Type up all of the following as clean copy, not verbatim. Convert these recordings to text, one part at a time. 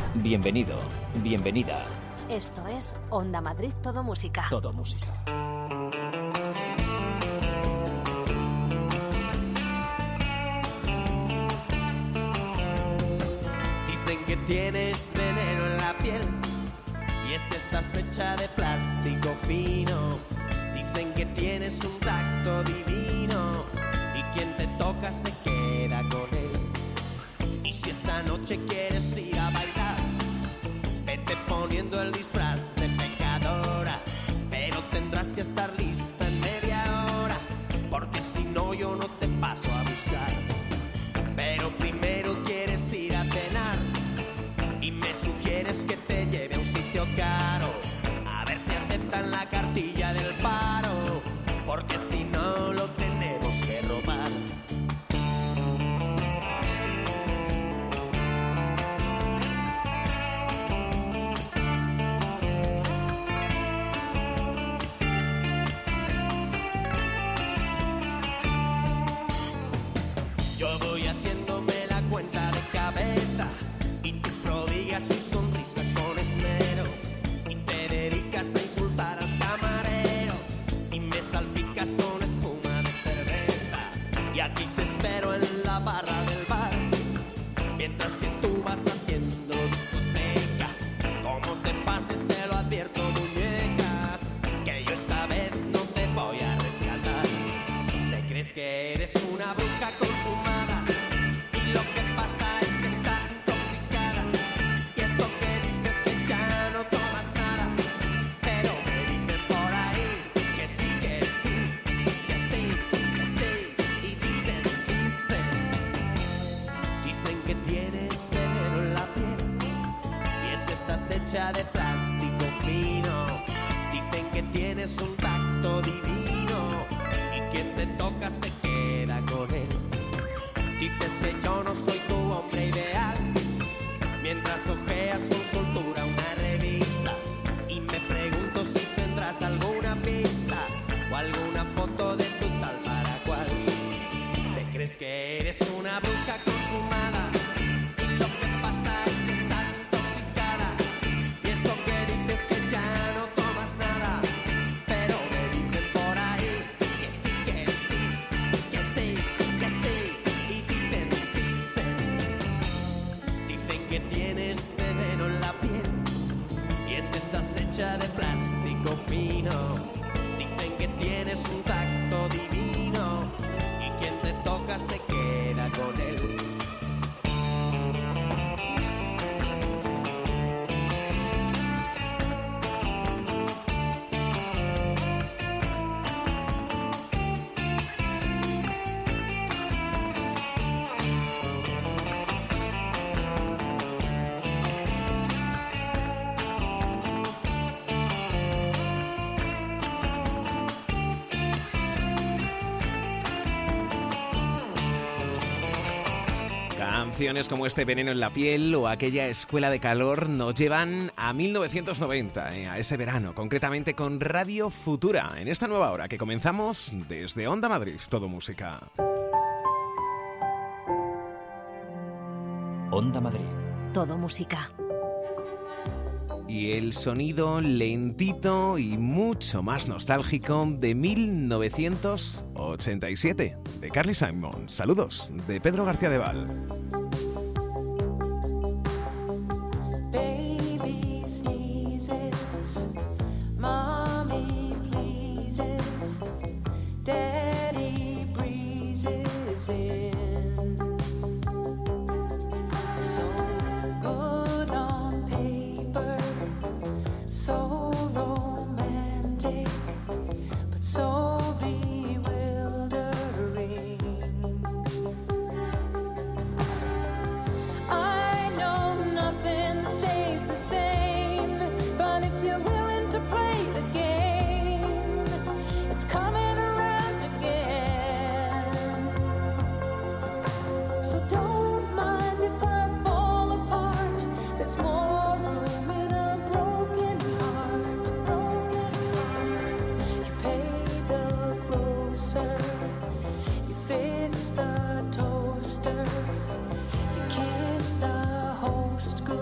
Bienvenido, bienvenida. Esto es Onda Madrid Todo Música. Todo música. Dicen que tienes veneno en la piel y es que estás hecha de plástico fino. Dicen que tienes un tacto divino y quien te toca se queda con él. Y si esta noche quieres ir a bailar, vete poniendo el disfraz de pecadora, pero tendrás que estar lista en media hora, porque si no yo no te paso a buscar. Pero primero quieres ir a cenar y me sugieres que te lleve a un sitio caro, a ver si aceptan la cartilla del paro, porque si no lo tenemos que robar. Yo voy haciéndome la cuenta de cabeza y tú prodigas tu sonrisa con esmero y te dedicas a insultar al camarero y me salpicas con espuma de cerveza. Y aquí te espero en la barra del bar mientras que tú vas haciendo discoteca. Como te pases te lo advierto, muñeca, que yo esta vez no te voy a rescatar. Te crees que eres una bruja consumada y lo que pasa es que estás intoxicada. Y eso que dices que ya no tomas nada, pero me dicen por ahí que sí, que sí, que sí, que sí. Y dicen que tienes veneno en la piel y es que estás hecha de plástico fino. Dicen que tienes un tacto divino y quien te toca se queda con él. Dices que yo no soy tu hombre ideal, mientras ojeas con soltura una revista. Y me pregunto si tendrás alguna pista o alguna foto de tu tal para cual. Te crees que eres una bruja consumada y lo que pasa es que estás intoxicada. Y eso que dices que ya no tomas nada, pero me dicen por ahí que sí, que sí, que sí, que sí. Y dicen que tienes veneno en la piel y es que estás hecha de plástico fino. Dicen que tienes un tacto divino y quien te toca se queda con él. Canciones como este Veneno en la piel o aquella Escuela de calor nos llevan a 1990, a ese verano, concretamente con Radio Futura, en esta nueva hora que comenzamos desde Onda Madrid, Todo Música. Onda Madrid. Todo Música. Y el sonido lentito y mucho más nostálgico de 1987, de Carly Simon. Saludos, de Pedro García de Val.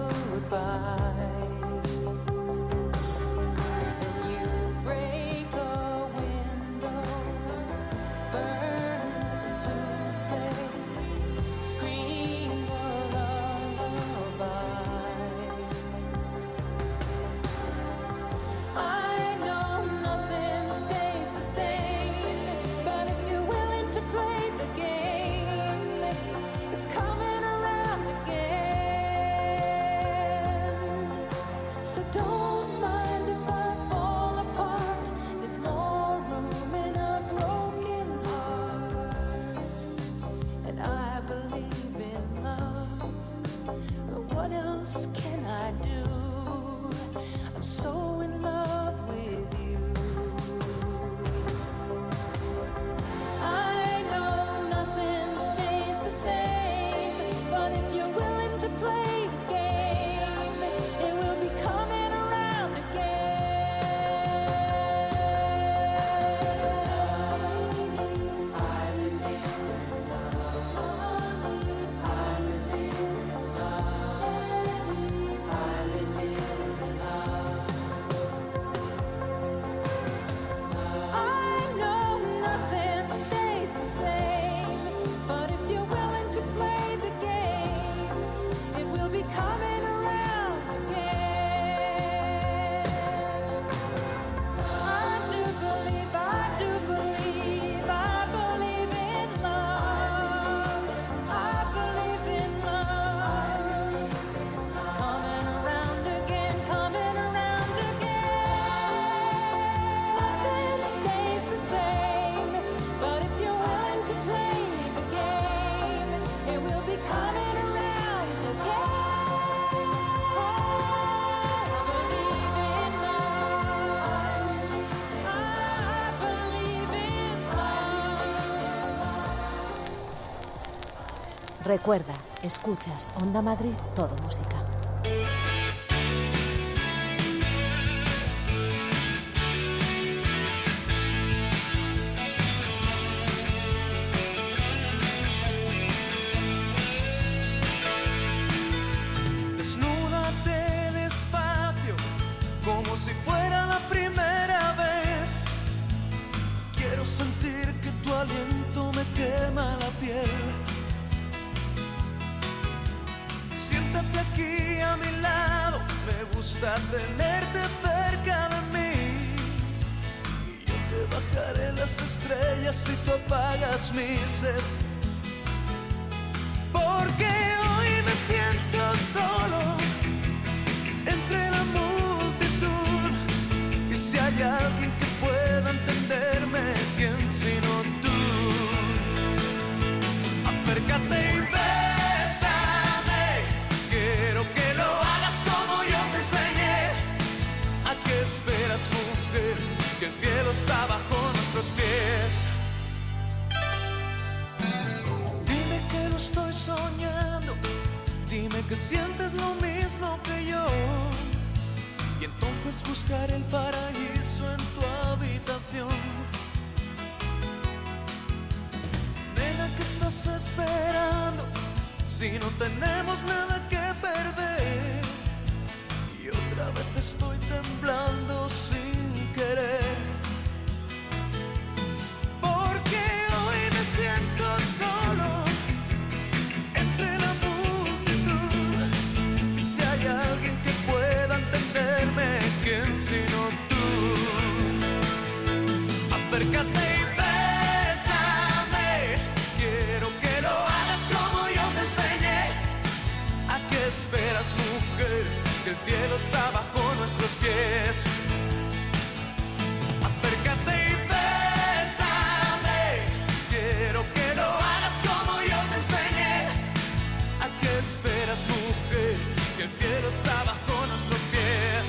Recuerda, escuchas Onda Madrid, todo música. Desnúdate despacio, como si fuera la primera vez. Quiero sentir que tu aliento me quema la piel. Siéntate aquí a mi lado, me gusta tenerte cerca de mí. Y yo te bajaré las estrellas si tú apagas mi sed. Porque hoy me siento solo entre la multitud. Y si hay alguien que pueda entenderme, ¿quién sino tú? Acércate y ve. Si el cielo está bajo nuestros pies, dime que no estoy soñando, dime que sientes lo mismo que yo, y entonces buscaré el paraíso en tu habitación. Nena, ¿qué estás esperando? Si no tenemos nada que perder, y otra vez estoy temblando sin querer. Porque hoy me siento solo entre la multitud. Y si hay alguien que pueda entenderme, ¿quién sino tú? Acércate y bésame. Quiero que lo hagas como yo te enseñé. ¿A qué esperas, mujer? Si el cielo está bajo nuestros pies. Acércate y bésame. Quiero que lo hagas como yo te enseñé. ¿A qué esperas, mujer? Si el cielo está bajo nuestros pies.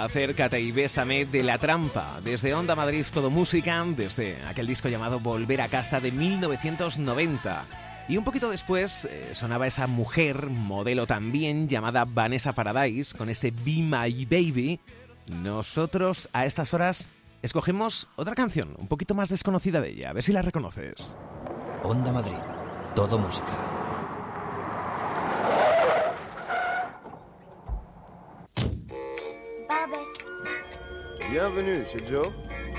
Acércate y bésame de La Trampa, desde Onda Madrid Todo Música, desde aquel disco llamado Volver a Casa de 1990. Y un poquito después sonaba esa mujer, modelo también, llamada Vanessa Paradise, con ese Be My Baby. Nosotros a estas horas escogemos otra canción, un poquito más desconocida de ella, a ver si la reconoces. Onda Madrid, Todo Música. Barbès. Bienvenue chez Joe.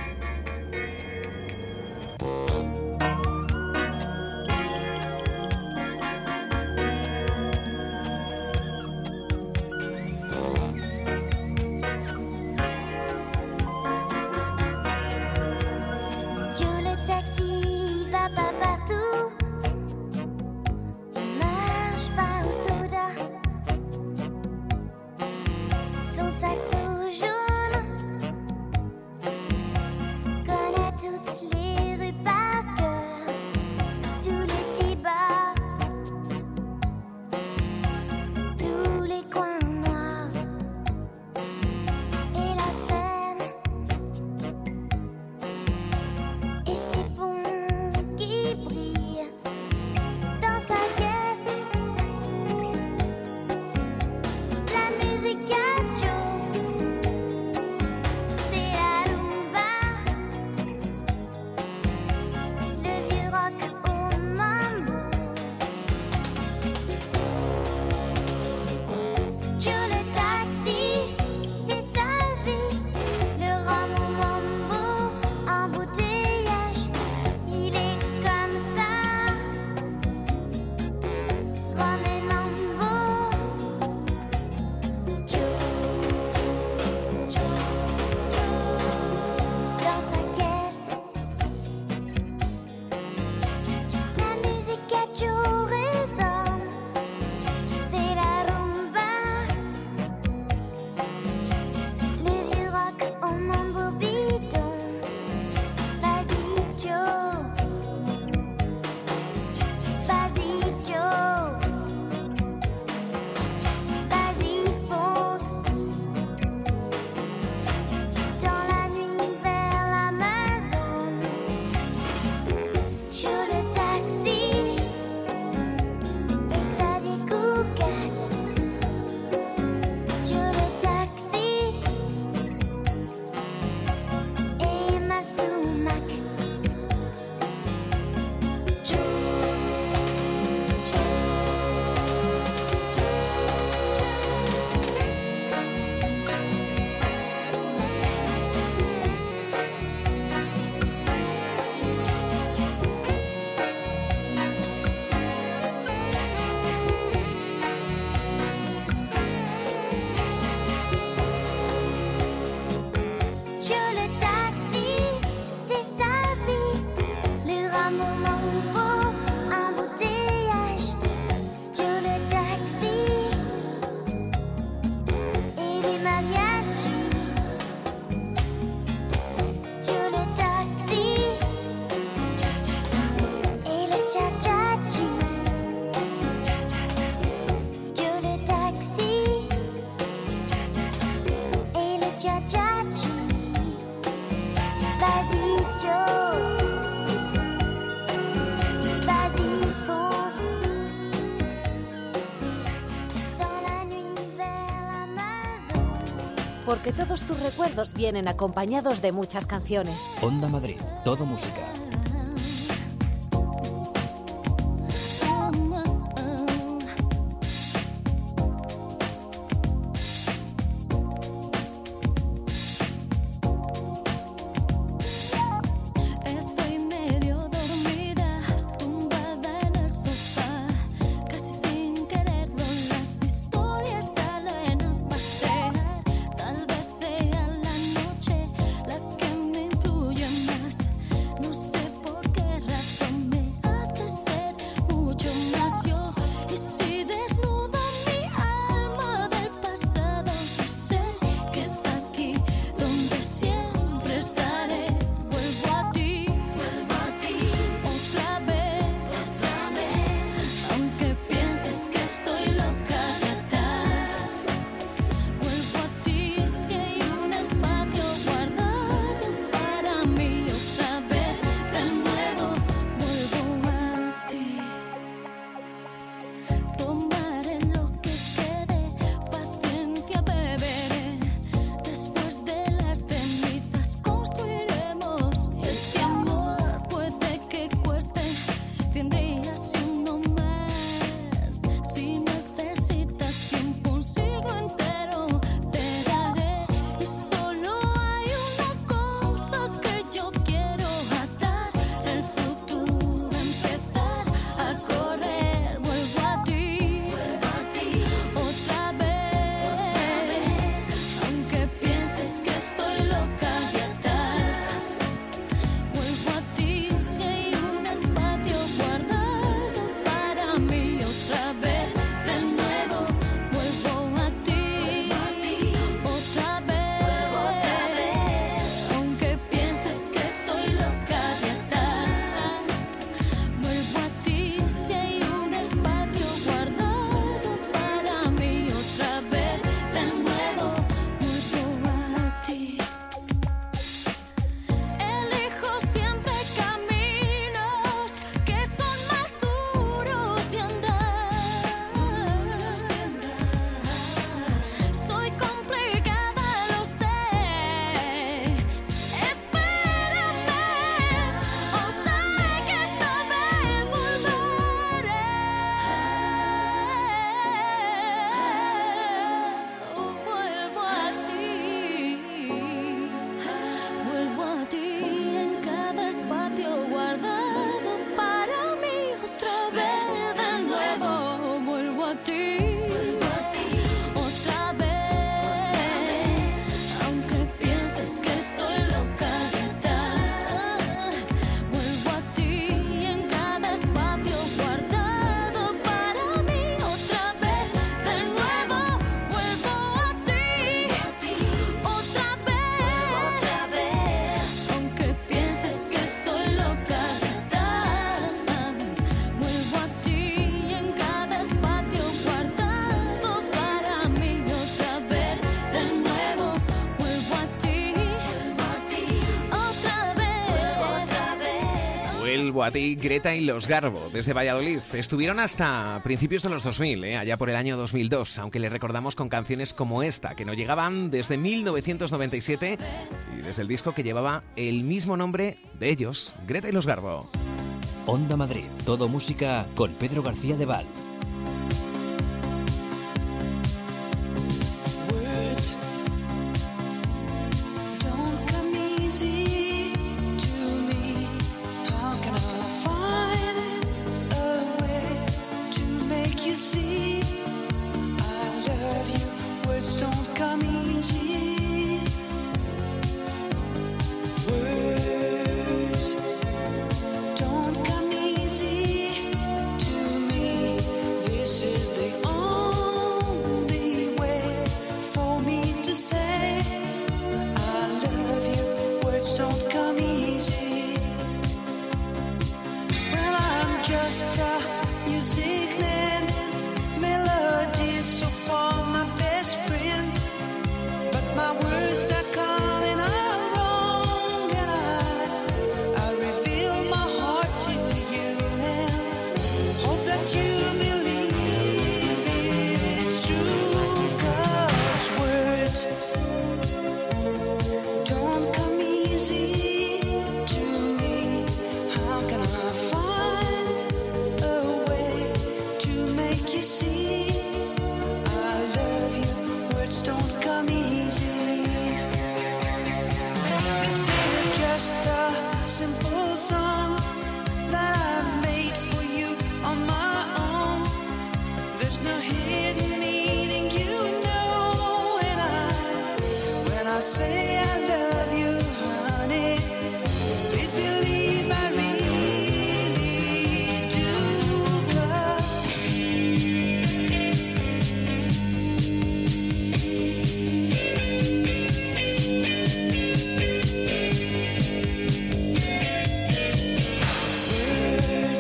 Porque todos tus recuerdos vienen acompañados de muchas canciones. Onda Madrid, Todo Música. No sé. 100 días y uno más. Si necesitas tiempo, un siglo entero te daré. Y solo hay una cosa que yo quiero atar, el futuro, empezar a correr. Vuelvo a ti otra vez, aunque pienses que estoy loca de atar. Vuelvo a ti si hay un espacio guardado para mí otra vez. De nuevo vuelvo a ti otra vez, aunque pienses que estoy loca de atar. Vuelvo a ti si hay un espacio guardado para mí otra vez. De nuevo vuelvo a ti. Elijo siempre caminos que son más duros de andar. Soy complicada, lo sé. Espérame, o sé que esta vez volveré. Vuelvo a ti en cada espacio guardado para mí otra vez. De nuevo vuelvo a ti otra vez, aunque pienses que estoy loca de atar. Vuelvo a ti en cada espacio guardado para mí otra vez. De nuevo vuelvo a ti otra vez, aunque pienses que estoy loca de atar. Vuelvo a ti en cada espacio guardado para mí otra vez. De nuevo vuelvo a ti otra vez. Vuelvo a ti, Greta y los Garbo, desde Valladolid. Estuvieron hasta principios de los 2000, allá por el año 2002, aunque les recordamos con canciones como esta, que nos llegaban desde 1997 y desde el disco que llevaba el mismo nombre de ellos, Greta y los Garbo. Onda Madrid, todo música con Pedro García de Val. Words don't come easy to me. How can I find a way to make you see I love you? Words don't come easy. Words don't come easy to me. This is the only way for me to say I love you. Words don't come easy. Well, I'm just a music man. Melodies so far my best friend, but my words are coming out wrong, and I reveal my heart to you and hope that you believe it's true. 'Cause words don't come easy to me. How can I find a way to make you see I love you? Words don't come easy. This is just a simple song that I made for you on my own. There's no hidden meaning, you know, and when I say I love you, honey, please believe I really do. 'Cause words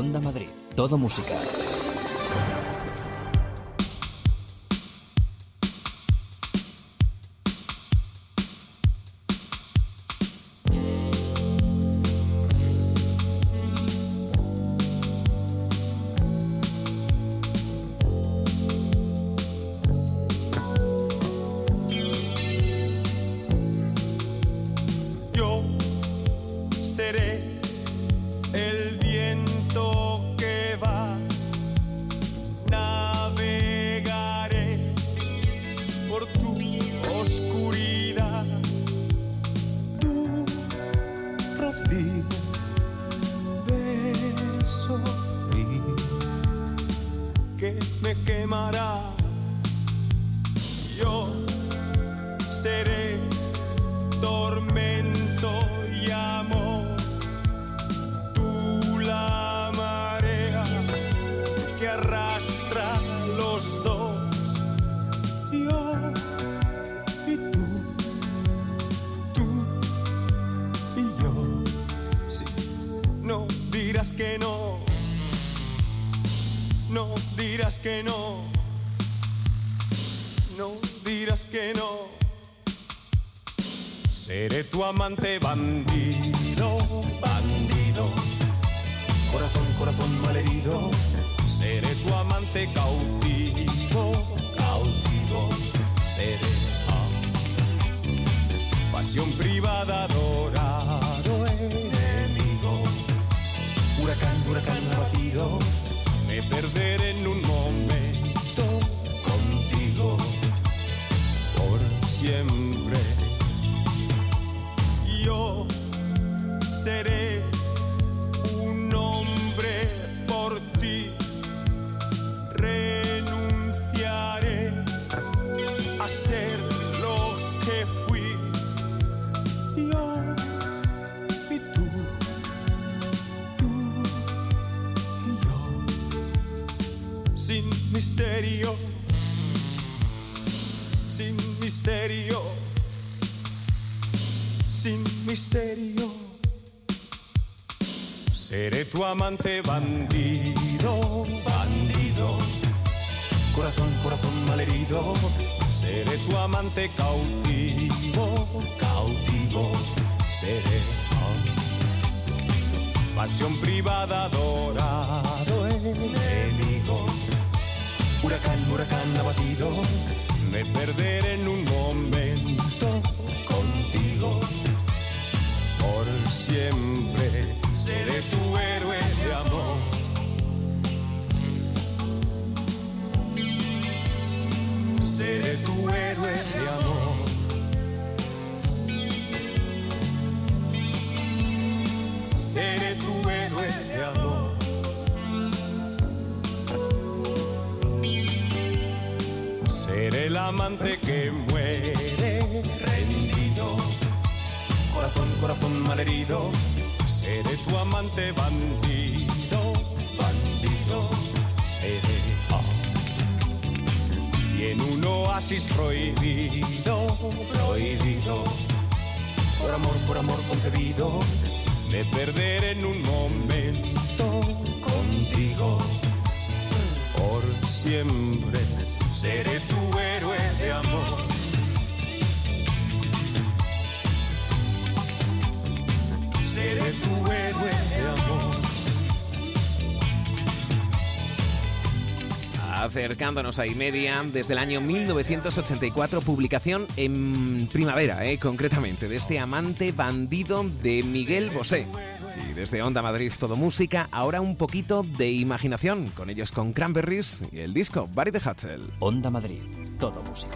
Onda Madrid, todo música. Seré el viento que va, navegaré por tu oscuridad, tu rocío, beso frío que me quemará. Yo seré tormento y amor, tú la marea que arrastra los dos, yo y tú y yo. Sí, no dirás que no, no dirás que no, no dirás que no. Seré tu amante bandido, bandido, corazón, corazón malherido. Seré tu amante cautivo, cautivo. Seré pasión privada, adorado enemigo. Huracán, huracán abatido. Me perderé en un momento contigo por siempre. Yo seré un hombre por ti, renunciaré a ser lo que fui, yo y tú y yo, sin misterio, sin misterio. Sin misterio, seré tu amante bandido, bandido, corazón, corazón malherido. Seré tu amante cautivo, cautivo. Seré pasión privada, adorado enemigo. Huracán, huracán abatido. Me perderé en un momento contigo. Por siempre seré tu héroe de amor. Seré tu héroe de amor. Seré tu héroe de amor. Seré el amante que muere rendido. Corazón, corazón malherido, seré tu amante bandido, bandido, seré. Y en un oasis prohibido, prohibido, por amor concebido, me perderé en un momento contigo. Por siempre seré tu héroe de amor. Seré tu héroe de amor. Acercándonos a Imedia desde el año 1984, publicación en primavera, concretamente, de este amante bandido de Miguel Bosé. Y desde Onda Madrid, todo música, ahora un poquito de imaginación, con ellos con Cranberries y el disco Barry the Hatchel. Onda Madrid, todo música.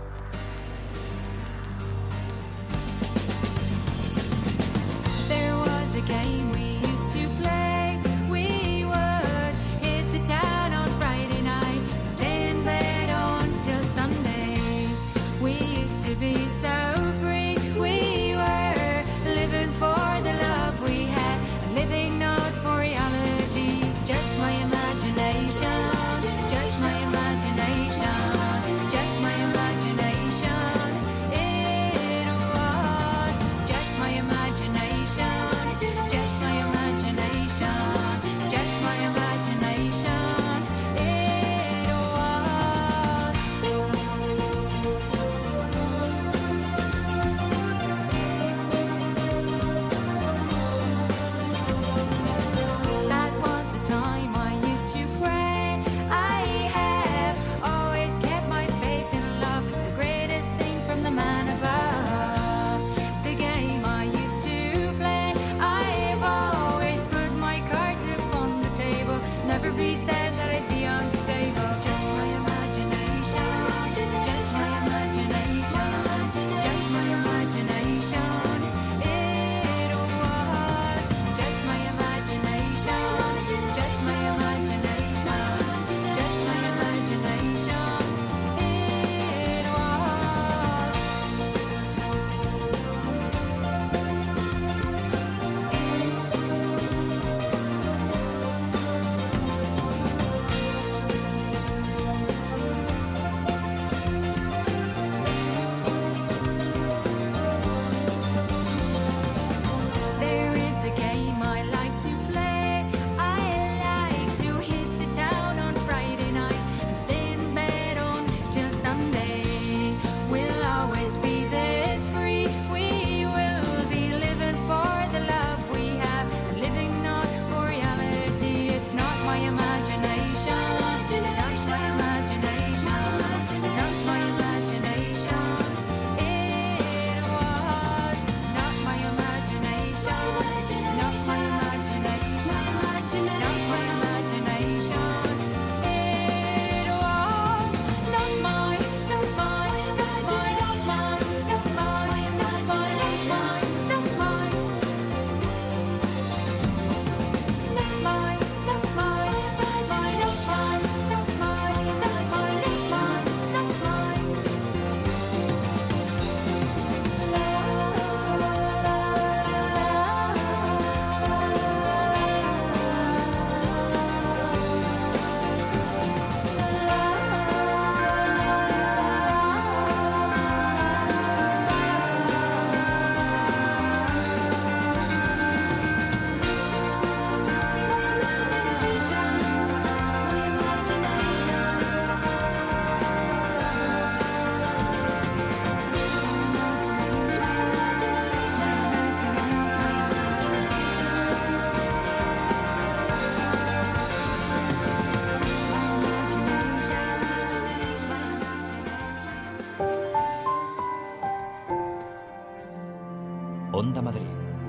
There was a game we used to play. We would hit the town on Friday night, stay in bed until Sunday. We used to be so free. We were living for the love we had, living not for reality. Just my imagination, just my imagination, just my imagination.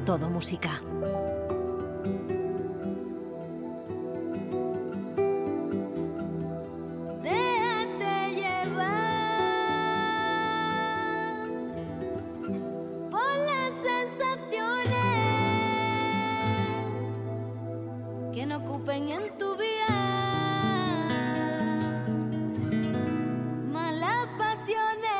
Todo Música. Déjate llevar por las sensaciones que no ocupen en tu vida malas pasiones.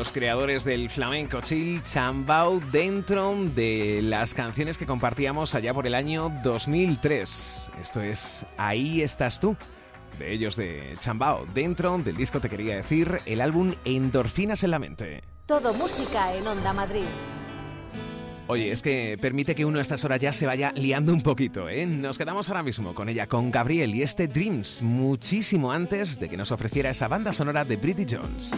los creadores del flamenco chill, Chambao, dentro de las canciones que compartíamos allá por el año 2003. Esto es Ahí estás tú, de ellos, de Chambao, dentro del disco, te quería decir, el álbum Endorfinas en la mente. Todo música en Onda Madrid. Oye, es que permite que uno a estas horas ya se vaya liando un poquito, ¿eh? Nos quedamos ahora mismo con ella, con Gabriel y este Dreams, muchísimo antes de que nos ofreciera esa banda sonora de Bridget Jones.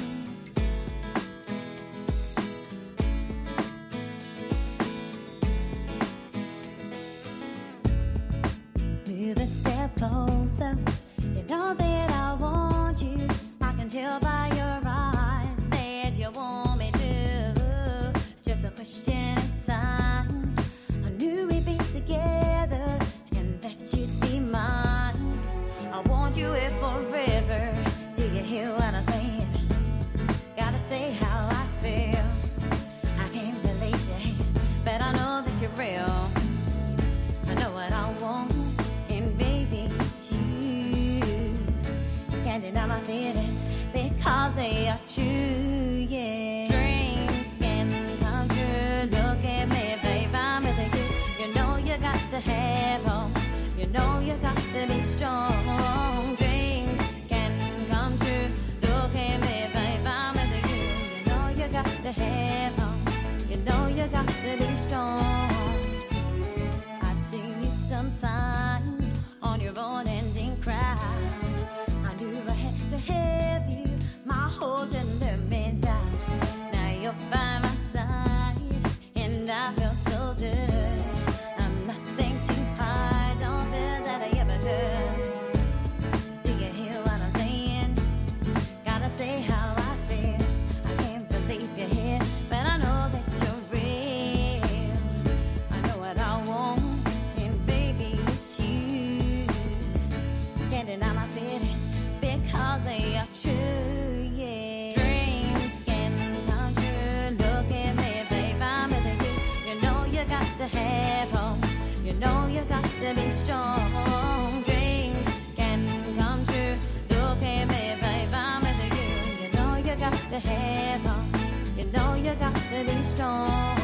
Move a step closer. You know that I want you. I can tell by your eyes that you want me to. Just a question of time. I knew we'd be together and that you'd be mine. I want you here forever. Do you hear what I'm saying? Gotta say how I feel. I can't believe it, but I know that you're real. I know what I want, and baby, it's you. Can't deny my feelings because they are true, yeah. Dreams can come true. Look at me, babe, I'm with you. You know you got to have hope. You know you got to be strong. Dreams can come true. Look at me, babe, I'm with you. You know you got to have hope. You know you got to be strong. I've seen you sometimes on your own ending cries. I knew I had to have you. My holes in the middle. Now you're by my side, and I feel so good. I'm nothing to hide. Don't feel that I ever could. Do you hear what I'm saying? Gotta say how I feel. I can't believe you're here, but I know that you're real. I know what I want, and baby, it's you. Can't deny my feelings because they are true, yeah. Dreams can come true. Look at me, babe, I'm with you. You know you got to have hope. You know you got to be strong. Dreams can come true. Look at me, babe, I'm with you. You know you got to have hope. You know you got to be strong.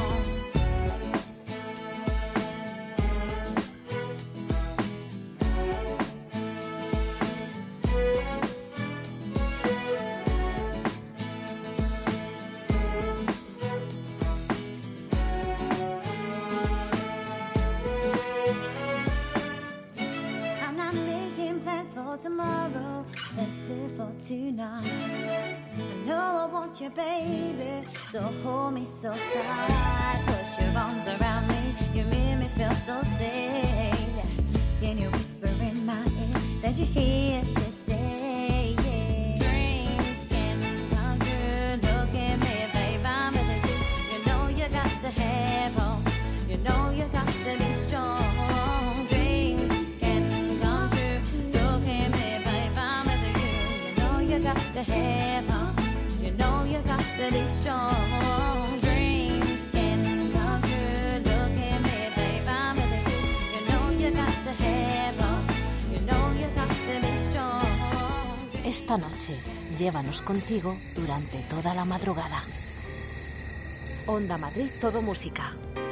I'm not making plans for tomorrow. Let's live for tonight. I know I want you, baby. So hold me so tight. Put your arms around me. You make me feel so safe. Can you whisper in my ear that you're here to stay? Yeah. Dreams can come true. Look at me, babe, I'm with you. You know you got to have hope. You know you got to be strong. Dreams can come true. Look at me, babe, I'm with you. You know you got to have hope. You know you got to be strong. Dreams can come true. Look at me, babe, I'm with you. You know you got to have hope. You know you got to be strong. Esta noche, llévanos contigo durante toda la madrugada. Onda Madrid, todo música.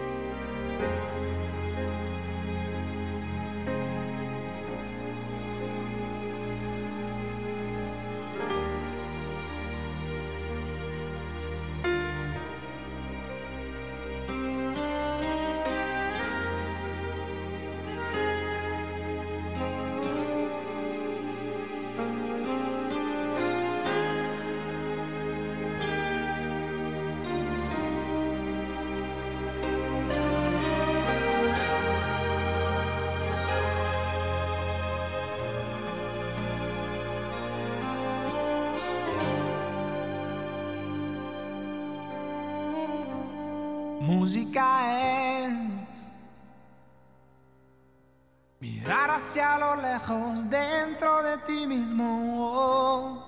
Música es mirar hacia lo lejos dentro de ti mismo.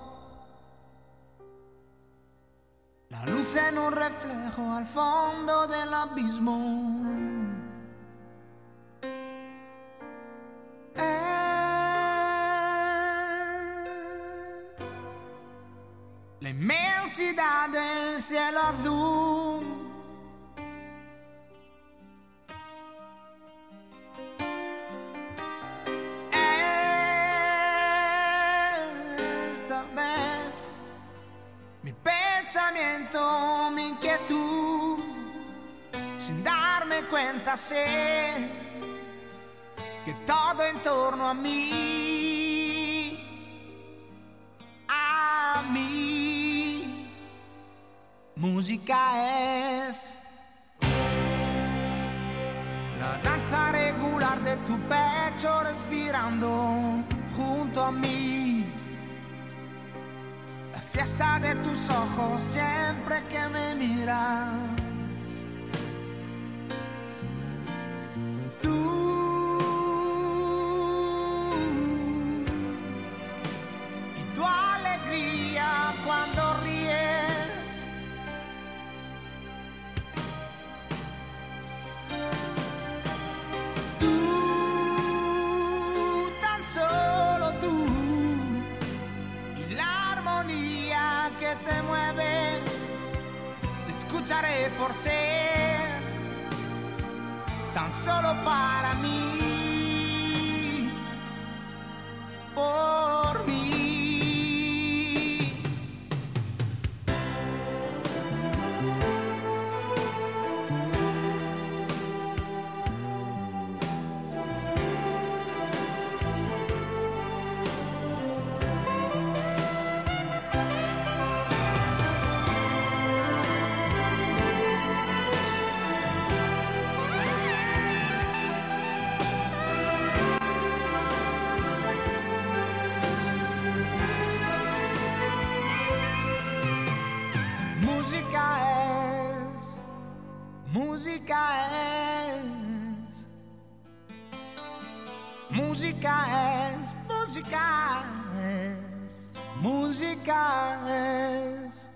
La luz en un reflejo al fondo del abismo. Es la inmensidad del cielo azul. Esta vez mi pensamiento, mi inquietud, sin darme cuenta sé que todo en torno a mí, música es la danza regular de tu pecho respirando junto a mí, la fiesta de tus ojos siempre que me miras. Tu alegría cuando ríes, tú, tan solo tú, y la armonía que te mueve, te escucharé por ser tan solo para mí, por mí. Música es.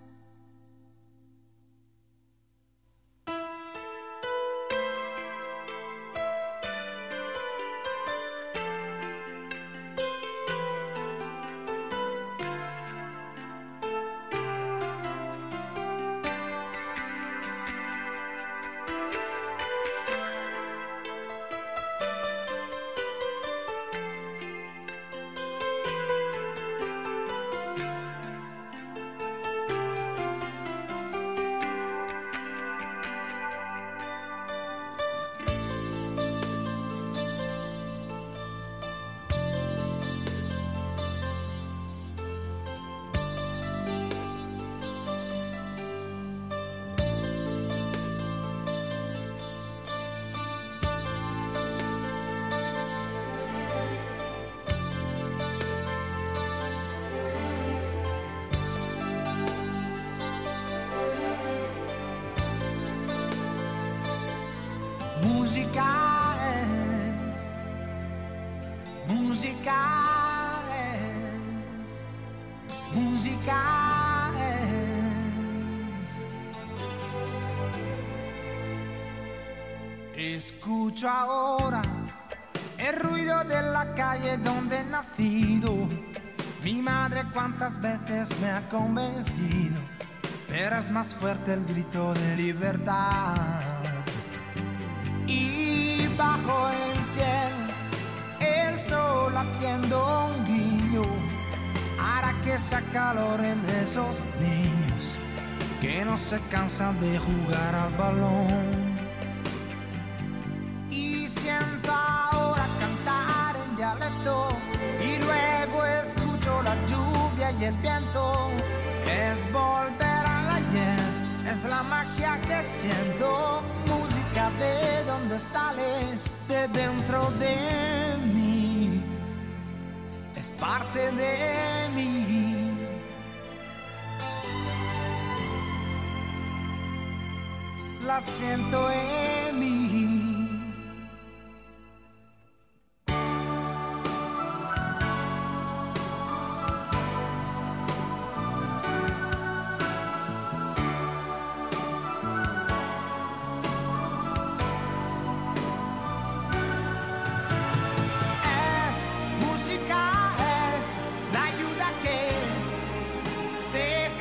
Música es, música es, música es. Escucho ahora el ruido de la calle donde he nacido. Mi madre cuántas veces me ha convencido, pero es más fuerte el grito de libertad. Y bajo el cielo, el sol haciendo un guiño hará que se acaloren esos niños que no se cansan de jugar al balón. Y siento ahora cantar en dialecto y luego escucho la lluvia y el viento. Es volver al ayer, es la magia que siento. Música de donde sales, de dentro de mí, es parte de mí. La siento en mí. Música es la ayuda que te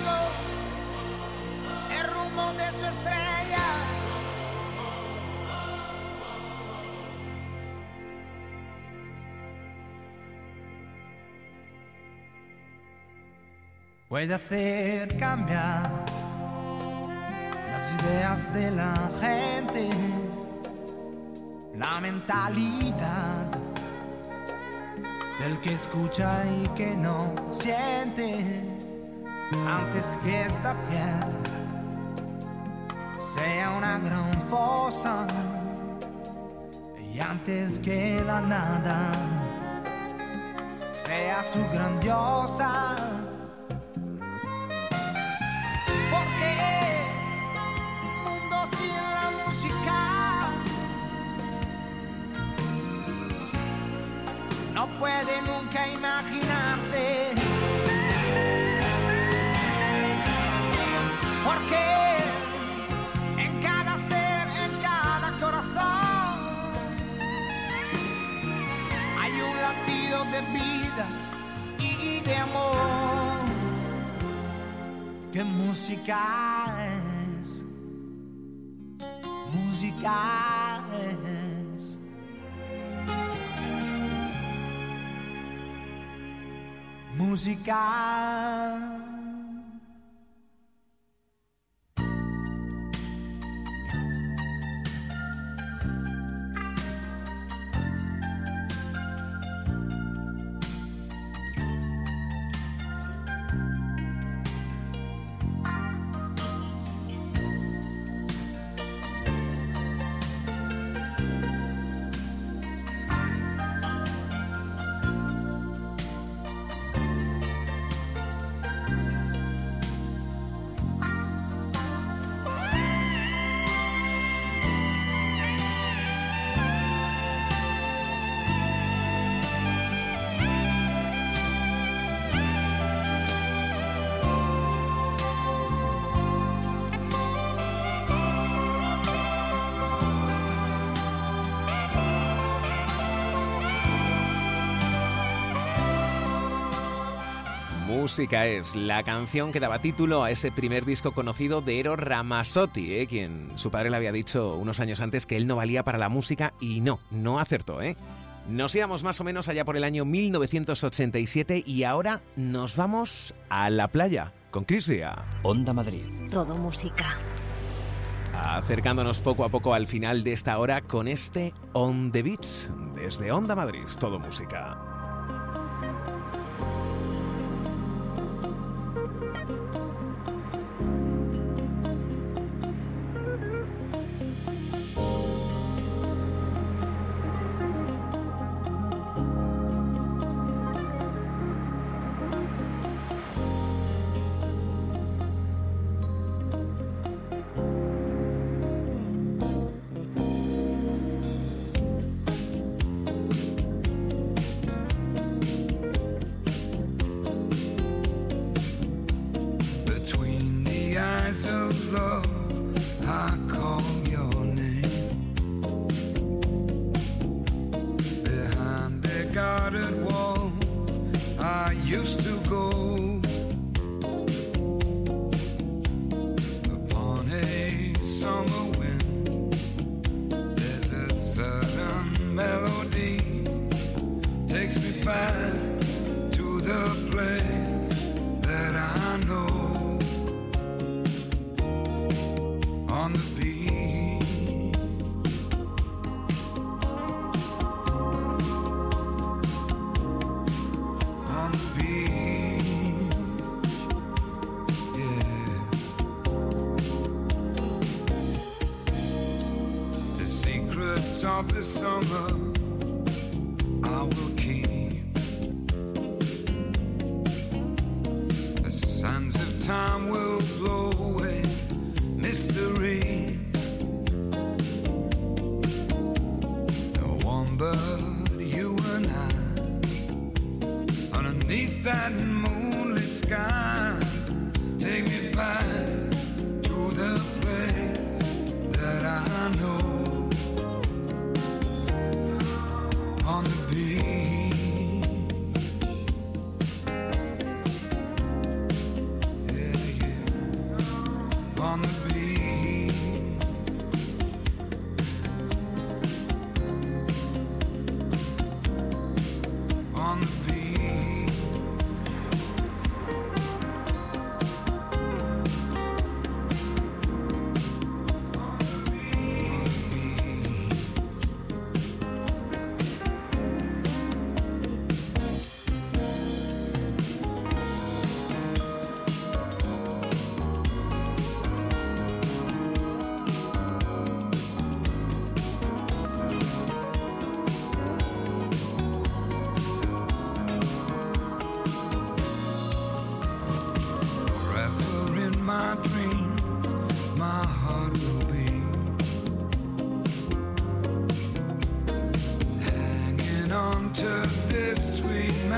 siguiendo el rumbo de su estrella. Puede hacer cambiar las ideas de la gente, la mentalidad del que escucha y que no siente, antes que esta tierra sea una gran fosa y antes que la nada sea su grandiosa. Porque mundo sin la música no puede nunca imaginarse. Porque en cada ser, en cada corazón hay un latido de vida y de amor. ¿Qué música es? Música es. Música. Música es la canción que daba título a ese primer disco conocido de Eros Ramazzotti, quien su padre le había dicho unos años antes que él no valía para la música y no acertó, Nos íbamos más o menos allá por el año 1987 y ahora nos vamos a la playa con Chris Ria. Onda Madrid. Todo música. Acercándonos poco a poco al final de esta hora con este On the Beach desde Onda Madrid. Todo música. Of love, I call your name. Behind their guarded walls, I used to go. Upon a summer wind, there's a certain melody takes me back to the place that I know. On the beach, on the beach, yeah. The secrets of the summer I will keep. The sands of time will blow away mystery. No one but you and I, underneath that moonlit sky, take me back to the place that I know. On the beach, yeah, yeah.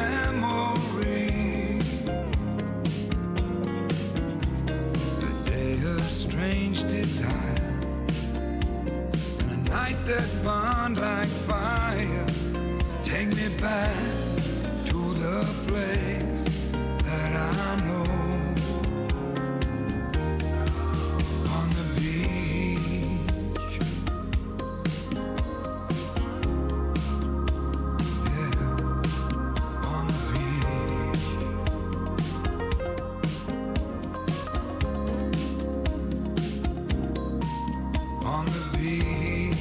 memory. A day of strange desire, and a night that burned like fire. Take me back to the place that I know. On the beach, yeah, on the beach. On the beach.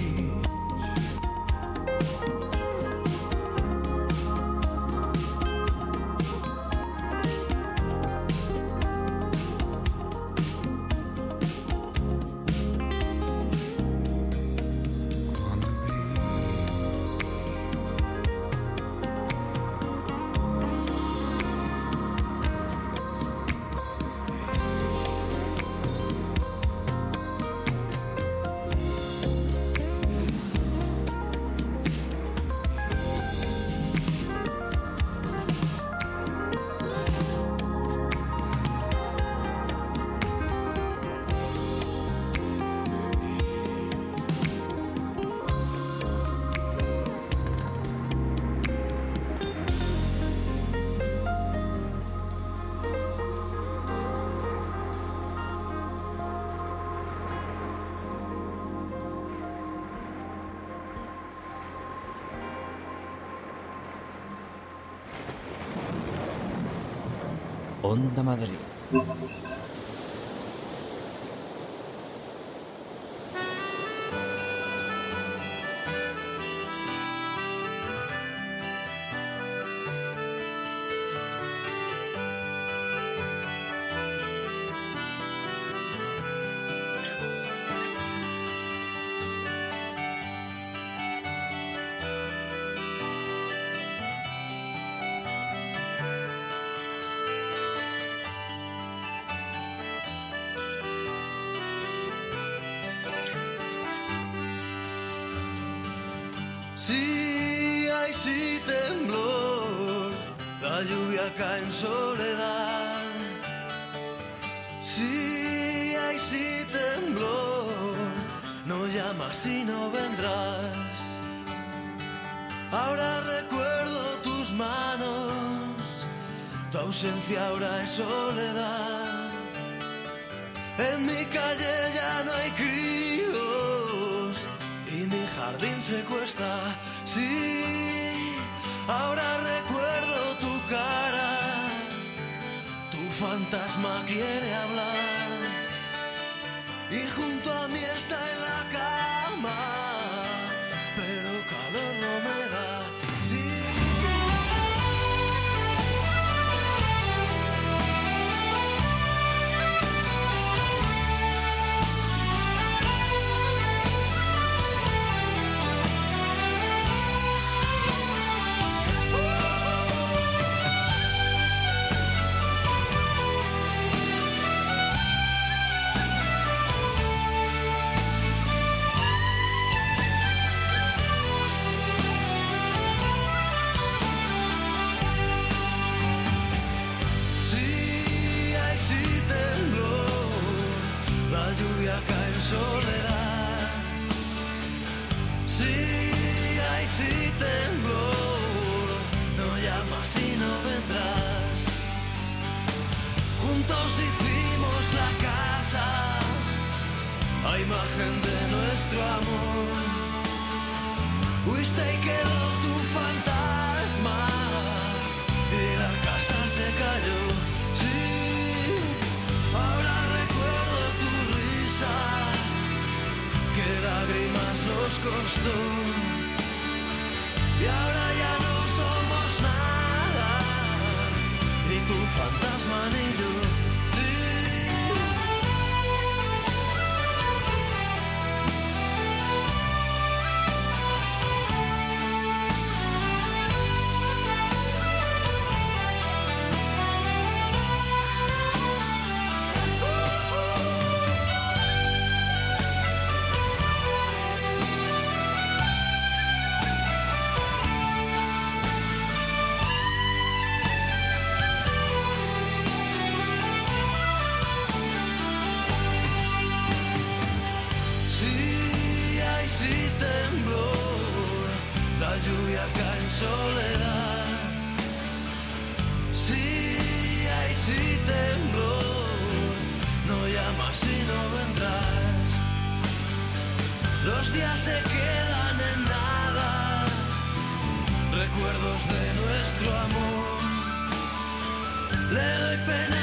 Onda Madrid. Sí, hay sí temblor, la lluvia cae en soledad. Sí, hay sí temblor, no llamas y no vendrás. Ahora recuerdo tus manos, tu ausencia ahora es soledad. En mi calle ya no hay críos y mi jardín se cuesta. Sí, ahora recuerdo tu cara, tu fantasma quiere hablar y junto a mí está en la cama, pero calor no me da. Sí. Soledad, sí, hay sí temblor, no llamas y no vendrás. Juntos hicimos la casa, a imagen de nuestro amor. Huiste y quedó tu fantasma y la casa se cayó. Sí, ahora recuerdo tu risa, que lágrimas nos costó, y ahora ya no somos nada, ni tu fantasma ni yo. Sí. lluvia cae en soledad. Si hay sí temblor, no llamas y no vendrás. Los días se quedan en nada, recuerdos de nuestro amor. Le doy pena